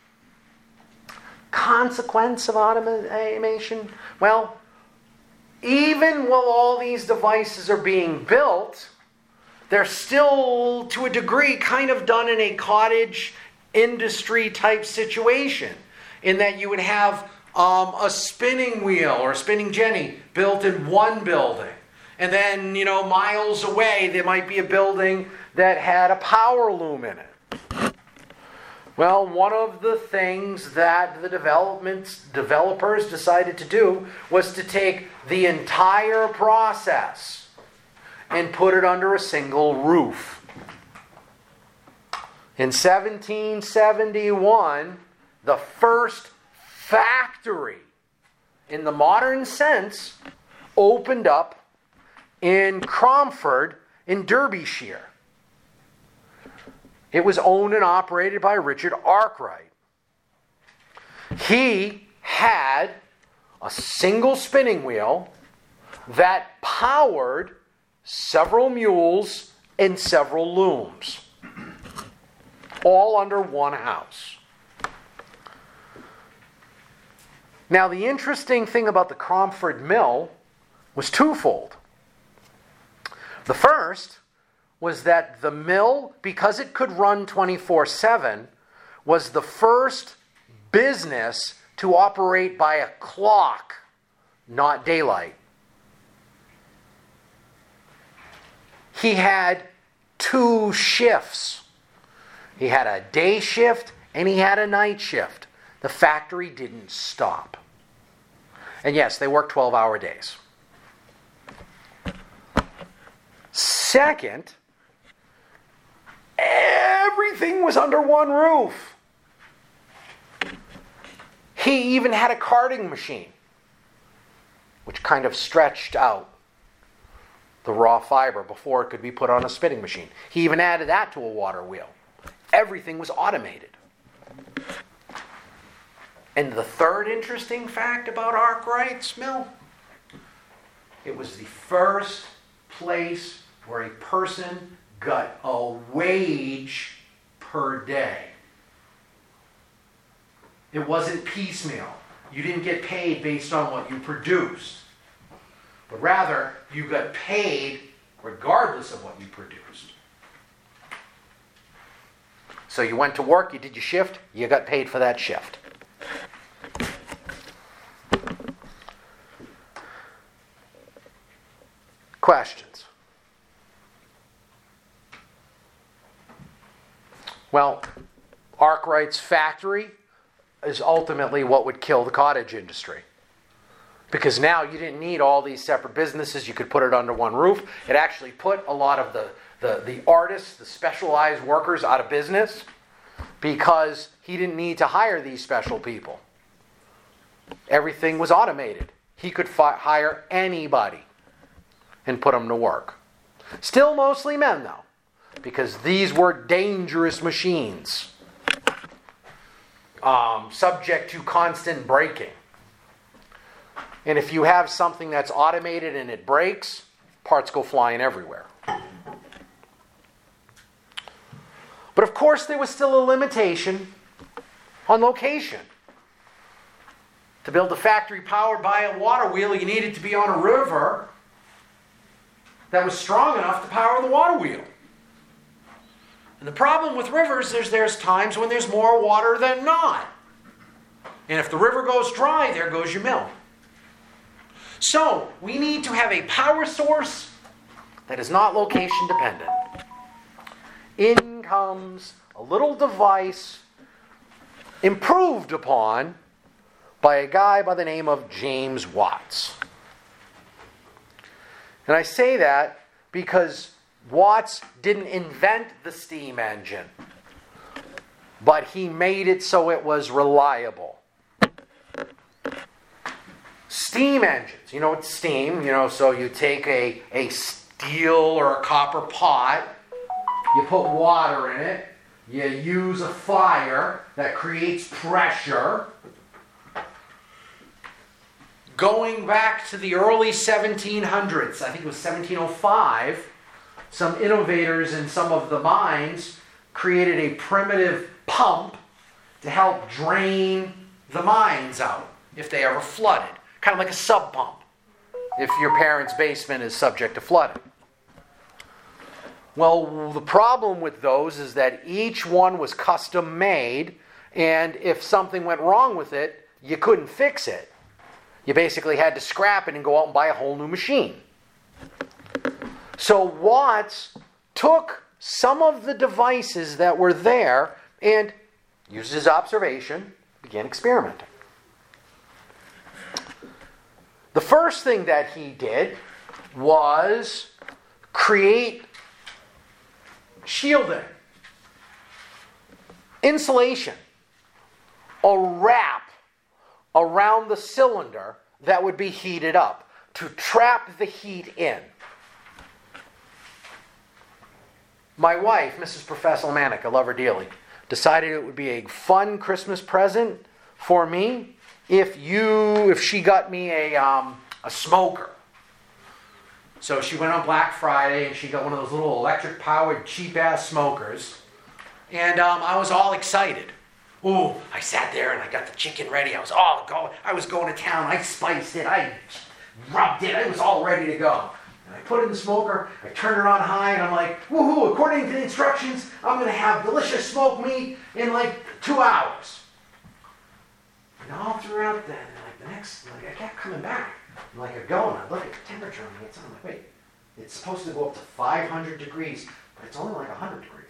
Consequence of automation? Well, even while all these devices are being built, they're still, to a degree, kind of done in a cottage industry type situation, in that you would have um, a spinning wheel or a spinning jenny built in one building, and then, you know, miles away there might be a building that had a power loom in it. Well, one of the things that the developments developers decided to do was to take the entire process and put it under a single roof. In seventeen seventy-one, the first factory in the modern sense opened up in Cromford in Derbyshire. It was owned and operated by Richard Arkwright. He had a single spinning wheel that powered several mules and several looms, all under one house. Now, the interesting thing about the Cromford Mill was twofold. The first was that the mill, because it could run twenty-four seven, was the first business to operate by a clock, not daylight. He had two shifts. He had a day shift and he had a night shift. The factory didn't stop. And yes, they worked twelve-hour days. Second, everything was under one roof. He even had a carding machine, which kind of stretched out the raw fiber before it could be put on a spinning machine. He even added that to a water wheel. Everything was automated. And the third interesting fact about Arkwright's mill, it was the first place where a person got a wage per day. It wasn't piecemeal. You didn't get paid based on what you produced. But rather, you got paid regardless of what you produced. So you went to work, you did your shift, you got paid for that shift. Questions? Well, Arkwright's factory is ultimately what would kill the cottage industry. Because now you didn't need all these separate businesses. You could put it under one roof. It actually put a lot of the, the, the artists, the specialized workers out of business because he didn't need to hire these special people. Everything was automated. He could fi- hire anybody and put them to work. Still mostly men, though, because these were dangerous machines, um, subject to constant braking. And if you have something that's automated and it breaks, parts go flying everywhere. But of course, there was still a limitation on location. To build a factory powered by a water wheel, you needed to be on a river that was strong enough to power the water wheel. And the problem with rivers is there's times when there's more water than not. And if the river goes dry, there goes your mill. So, we need to have a power source that is not location dependent. In comes a little device improved upon by a guy by the name of James Watts. And I say that because Watts didn't invent the steam engine, but he made it so it was reliable. Steam engines, you know what steam, you know, so you take a, a steel or a copper pot, you put water in it, you use a fire that creates pressure. Going back to the early seventeen hundreds, I think it was seventeen oh five, some innovators in some of the mines created a primitive pump to help drain the mines out if they ever flooded. Kind of like a sub pump if your parents' basement is subject to flooding. Well, the problem with those is that each one was custom made, and if something went wrong with it, you couldn't fix it. You basically had to scrap it and go out and buy a whole new machine. So Watts took some of the devices that were there and used his observation, began experimenting. The first thing that he did was create shielding, insulation, a wrap around the cylinder that would be heated up to trap the heat in. My wife, Missus Professor Manick, I love her dearly, decided it would be a fun Christmas present for me if you, if she got me a um, a smoker. So she went on Black Friday and she got one of those little electric-powered, cheap-ass smokers. And um, I was all excited. Ooh, I sat there and I got the chicken ready. I was all going, I was going to town. I spiced it. I rubbed it. I was all ready to go. And I put it in the smoker. I turned it on high and I'm like, woohoo, according to the instructions, I'm going to have delicious smoked meat in like two hours. And all throughout that, like the next, like I kept coming back. I'm like, I go and I look at the temperature on it. I'm like, wait, it's supposed to go up to five hundred degrees, but it's only like one hundred degrees.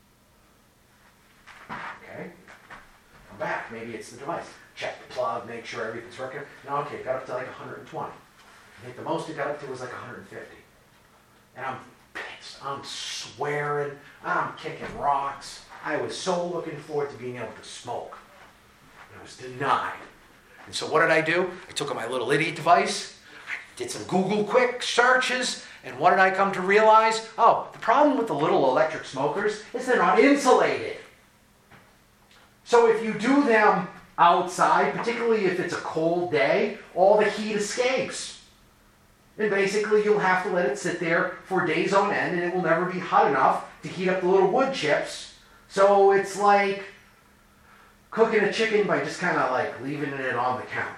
Okay, come back. Maybe it's the device. Check the plug, make sure everything's working. No, okay, it got up to like one hundred twenty. I think the most it got up to was like one hundred fifty. And I'm pissed. I'm swearing. I'm kicking rocks. I was so looking forward to being able to smoke. And I was denied. And so what did I do? I took my little idiot device, I did some Google quick searches, and what did I come to realize? Oh, the problem with the little electric smokers is they're not insulated. So if you do them outside, particularly if it's a cold day, all the heat escapes. And basically you'll have to let it sit there for days on end, and it will never be hot enough to heat up the little wood chips. So it's like cooking a chicken by just kind of like leaving it on the counter.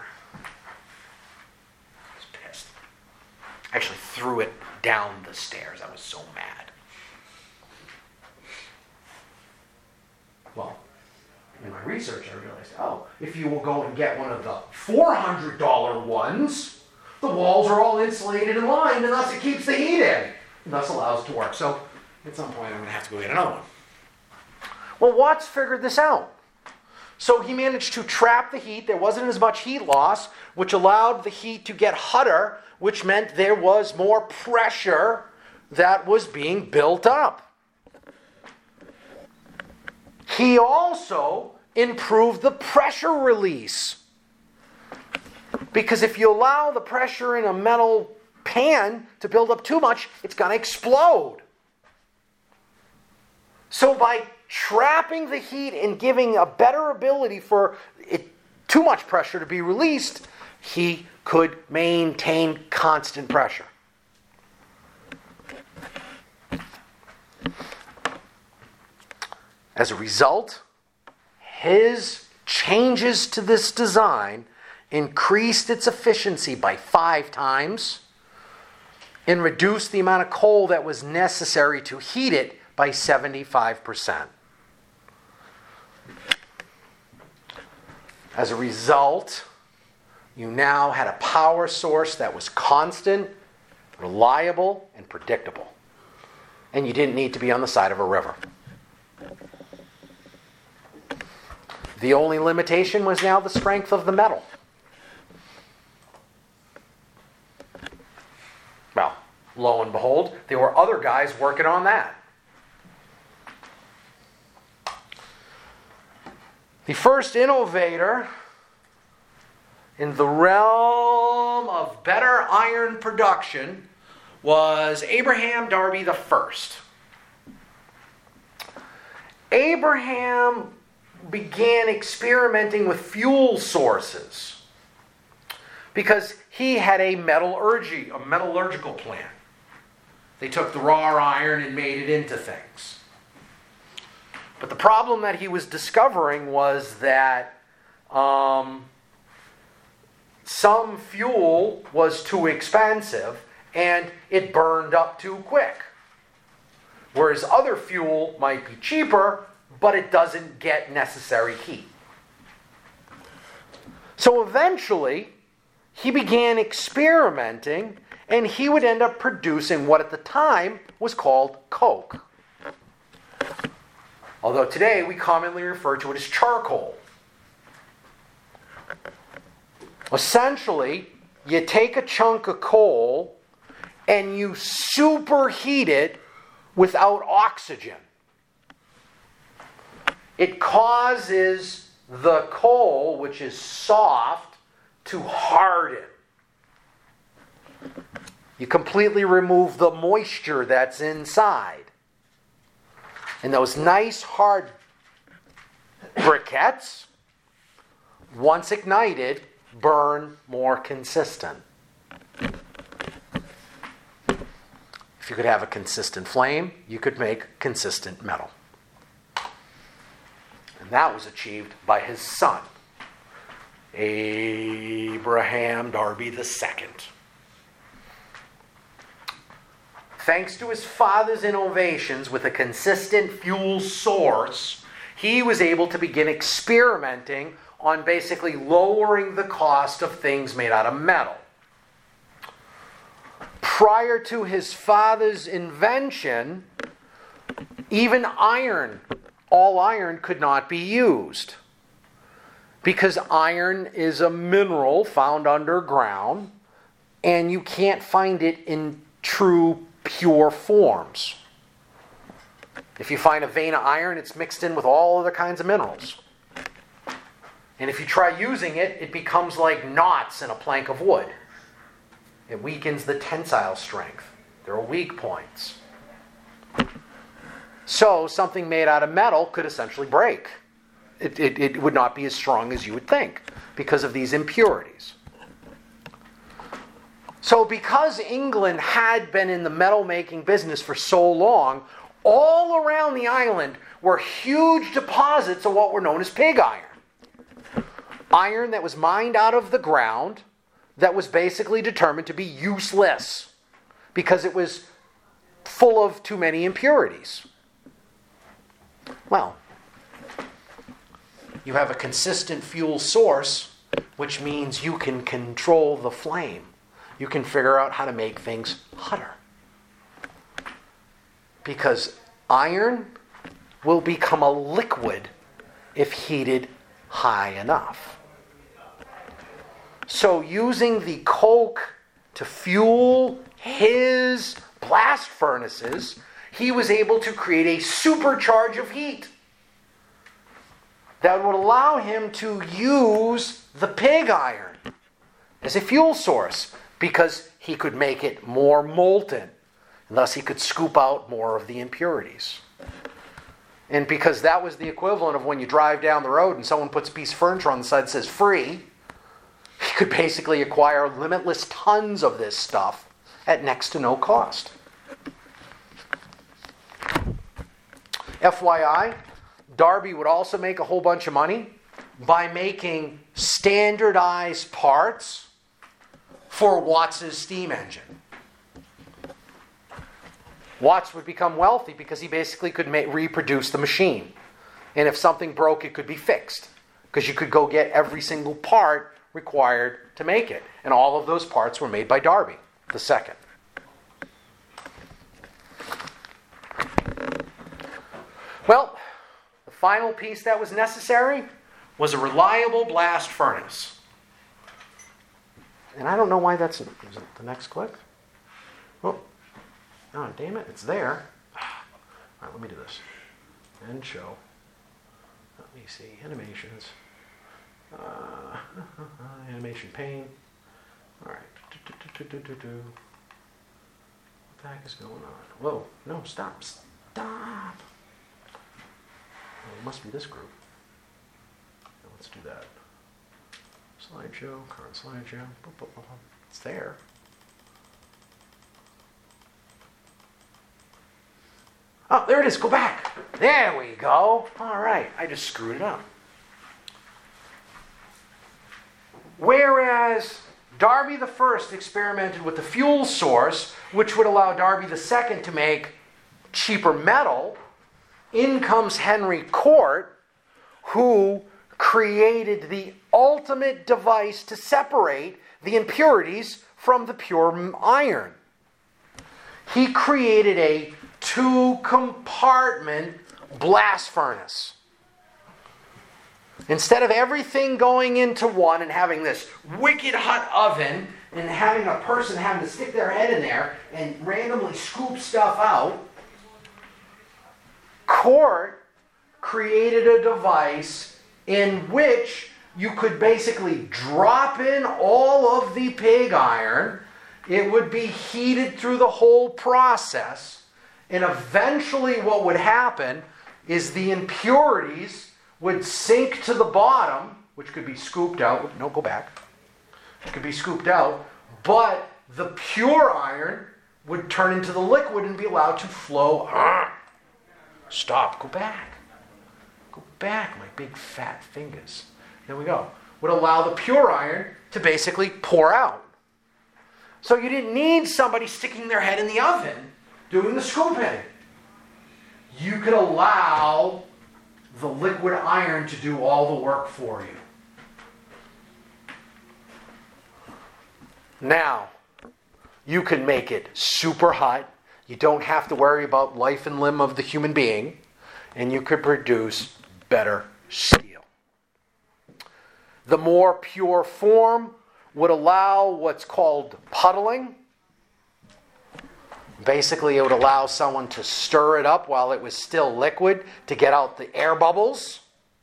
I was pissed. I actually threw it down the stairs. I was so mad. Well, in my research I realized, oh, if you will go and get one of the four hundred dollars ones, the walls are all insulated and lined, and thus it keeps the heat in, and thus allows it to work. So at some point I'm going to have to go get another one. Well, Watts figured this out. So he managed to trap the heat. There wasn't as much heat loss, which allowed the heat to get hotter, which meant there was more pressure that was being built up. He also improved the pressure release. Because if you allow the pressure in a metal pan to build up too much, it's going to explode. So by trapping the heat and giving a better ability for it, too much pressure to be released, he could maintain constant pressure. As a result, his changes to this design increased its efficiency by five times and reduced the amount of coal that was necessary to heat it by seventy-five percent. As a result, you now had a power source that was constant, reliable, and predictable. And you didn't need to be on the side of a river. The only limitation was now the strength of the metal. Well, lo and behold, there were other guys working on that. The first innovator in the realm of better iron production was Abraham Darby the First. Abraham began experimenting with fuel sources because he had a metallurgy, a metallurgical plant. They took the raw iron and made it into things. But the problem that he was discovering was that um, some fuel was too expensive and it burned up too quick. Whereas other fuel might be cheaper, but it doesn't get necessary heat. So eventually, he began experimenting, and he would end up producing what at the time was called coke. Although today we commonly refer to it as charcoal. Essentially, you take a chunk of coal and you superheat it without oxygen. It causes the coal, which is soft, to harden. You completely remove the moisture that's inside. And those nice hard briquettes, once ignited, burn more consistent. If you could have a consistent flame, you could make consistent metal. And that was achieved by his son, Abraham Darby the Second. Thanks to his father's innovations with a consistent fuel source, he was able to begin experimenting on basically lowering the cost of things made out of metal. Prior to his father's invention, even iron, all iron could not be used. Because iron is a mineral found underground, and you can't find it in true pure forms. If you find a vein of iron, it's mixed in with all other kinds of minerals. And if you try using it, it becomes like knots in a plank of wood. It weakens the tensile strength. There are weak points. So something made out of metal could essentially break. It, it, it would not be as strong as you would think because of these impurities. So because England had been in the metal-making business for so long, all around the island were huge deposits of what were known as pig iron. Iron that was mined out of the ground that was basically determined to be useless because it was full of too many impurities. Well, you have a consistent fuel source, which means you can control the flame. You can figure out how to make things hotter. Because iron will become a liquid if heated high enough. So using the coke to fuel his blast furnaces, he was able to create a supercharge of heat that would allow him to use the pig iron as a fuel source because he could make it more molten, and thus he could scoop out more of the impurities. And because that was the equivalent of when you drive down the road and someone puts a piece of furniture on the side that says free, he could basically acquire limitless tons of this stuff at next to no cost. F Y I, Darby would also make a whole bunch of money by making standardized parts for Watts's steam engine. Watts would become wealthy because he basically could ma- reproduce the machine. And if something broke, it could be fixed. Because you could go get every single part required to make it. And all of those parts were made by Darby the Second. Well, the final piece that was necessary was a reliable blast furnace. And I don't know why that's... Is it the next clip? Oh, oh damn it, it's there. All right, let me do this. End show. Let me see. Animations. Uh, animation pane. All right. What the heck is going on? Whoa, no, stop. Stop. Well, it must be this group. Now let's do that. Slideshow, current slideshow. It's there. Oh, there it is. Go back. There we go. All right. I just screwed it up. Whereas Darby the First experimented with the fuel source, which would allow Darby the Second to make cheaper metal, in comes Henry Cort, who created the ultimate device to separate the impurities from the pure iron. He created a two-compartment blast furnace. Instead of everything going into one and having this wicked hot oven and having a person having to stick their head in there and randomly scoop stuff out, Cort created a device in which you could basically drop in all of the pig iron. It would be heated through the whole process. And eventually what would happen is the impurities would sink to the bottom, which could be scooped out. No, go back. It could be scooped out. But the pure iron would turn into the liquid and be allowed to flow. Stop. Go back. Go back, my big fat fingers. There we go. Would allow the pure iron to basically pour out. So you didn't need somebody sticking their head in the oven doing the scooping. You could allow the liquid iron to do all the work for you. Now, you can make it super hot. You don't have to worry about life and limb of the human being. And you could produce better steel. The more pure form would allow what's called puddling. Basically, it would allow someone to stir it up while it was still liquid to get out the air bubbles.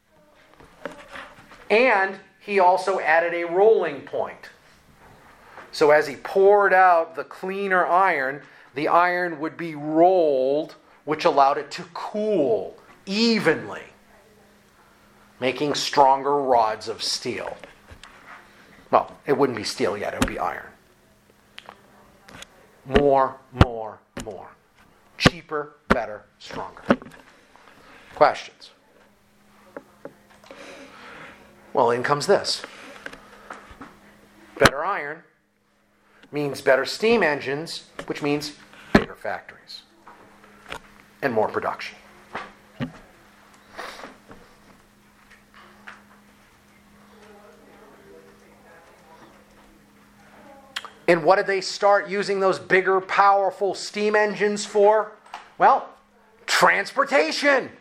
And he also added a rolling point. So as he poured out the cleaner iron, the iron would be rolled, which allowed it to cool evenly, making stronger rods of steel. Well, it wouldn't be steel yet, it would be iron. More, more, more. Cheaper, better, stronger. Questions? Well, in comes this. Better iron means better steam engines, which means bigger factories and more production. And what did they start using those bigger, powerful steam engines for? Well, transportation.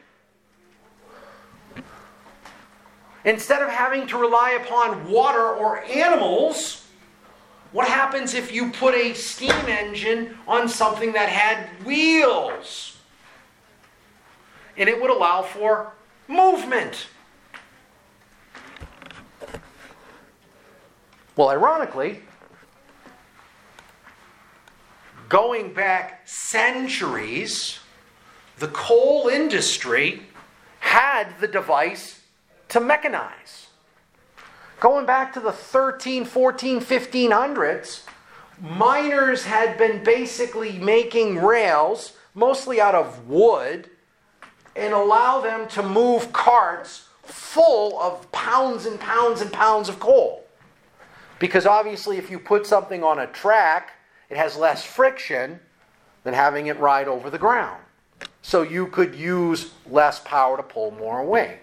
Instead of having to rely upon water or animals, what happens if you put a steam engine on something that had wheels? And it would allow for movement. Well, ironically, going back centuries, the coal industry had the device to mechanize. Going back to the thirteen, fourteen, fifteen hundreds, miners had been basically making rails, mostly out of wood, and allow them to move carts full of pounds and pounds and pounds of coal. Because obviously if you put something on a track, it has less friction than having it ride over the ground. So you could use less power to pull more away.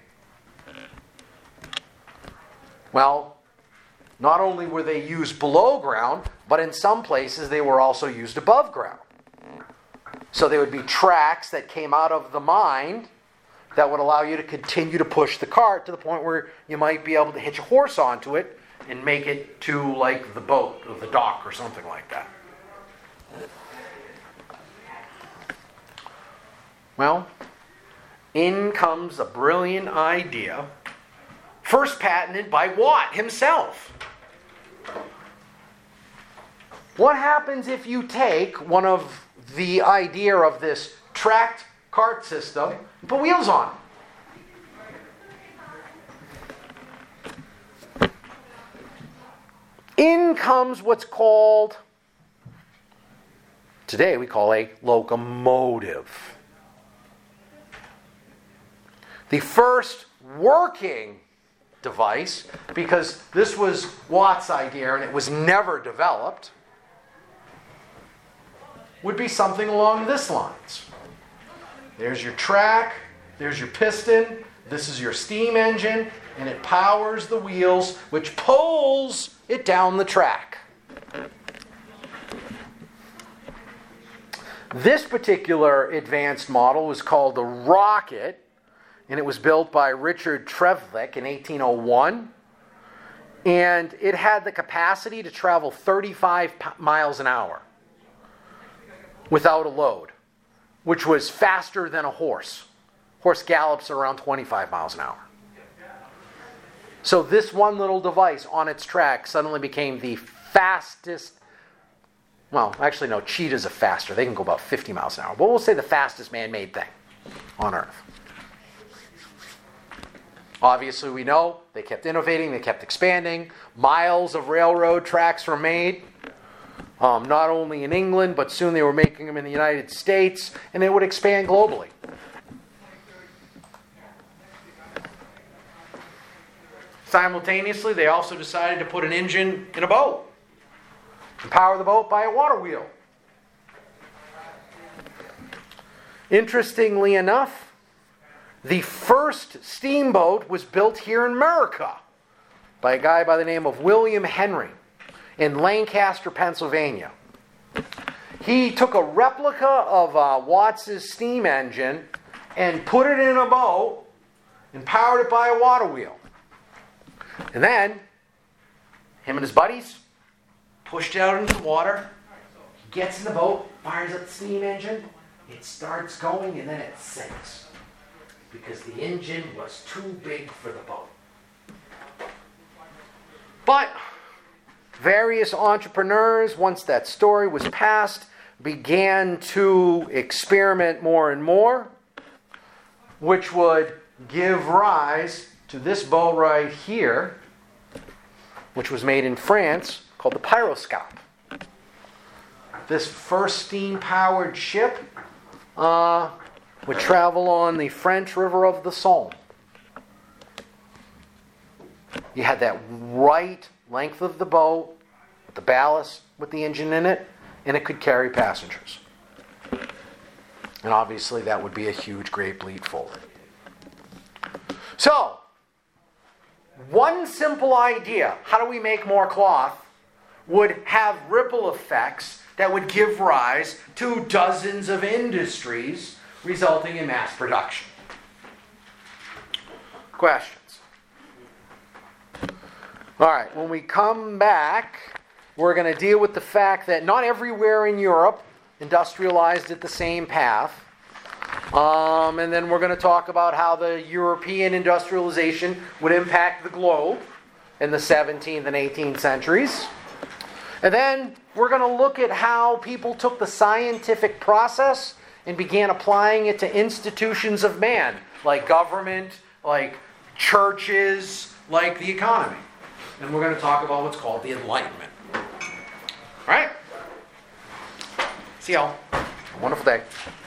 Well, not only were they used below ground, but in some places they were also used above ground. So there would be tracks that came out of the mine that would allow you to continue to push the cart to the point where you might be able to hitch a horse onto it and make it to like the boat or the dock or something like that. Well, in comes a brilliant idea, first patented by Watt himself. What happens if you take one of the idea of this tracked cart system and put wheels on it? In comes what's called, today we call a locomotive. The first working device, because this was Watt's idea and it was never developed, would be something along this lines. There's your track, there's your piston, this is your steam engine, and it powers the wheels, which pulls it down the track. This particular advanced model was called the Rocket, and it was built by Richard Trevithick in eighteen oh one. And it had the capacity to travel thirty-five miles an hour without a load, which was faster than a horse. Horse gallops around twenty-five miles an hour. So this one little device on its track suddenly became the fastest, well, actually no, cheetahs are faster. They can go about fifty miles an hour. But we'll say the fastest man-made thing on Earth. Obviously, we know they kept innovating, they kept expanding. Miles of railroad tracks were made, um, not only in England, but soon they were making them in the United States, and they would expand globally. Simultaneously, they also decided to put an engine in a boat and power the boat by a water wheel. Interestingly enough, the first steamboat was built here in America by a guy by the name of William Henry in Lancaster, Pennsylvania. He took a replica of uh, Watts' steam engine and put it in a boat and powered it by a water wheel. And then, him and his buddies pushed it out into the water. He gets in the boat, fires up the steam engine. It starts going and then it sinks because the engine was too big for the boat. But various entrepreneurs, once that story was passed, began to experiment more and more, which would give rise to this boat right here, which was made in France, called the Pyroscope. This first steam-powered ship uh, would travel on the French River of the Somme. You had that right length of the boat, with the ballast, with the engine in it, and it could carry passengers. And obviously that would be a huge, great leap forward. So, one simple idea, how do we make more cloth, would have ripple effects that would give rise to dozens of industries, resulting in mass production. Questions? All right, when we come back, we're going to deal with the fact that not everywhere in Europe industrialized at the same path. Um, and then we're going to talk about how the European industrialization would impact the globe in the seventeenth and eighteenth centuries. And then we're going to look at how people took the scientific process and began applying it to institutions of man, like government, like churches, like the economy. And we're going to talk about what's called the Enlightenment. All right? See y'all. Have a wonderful day.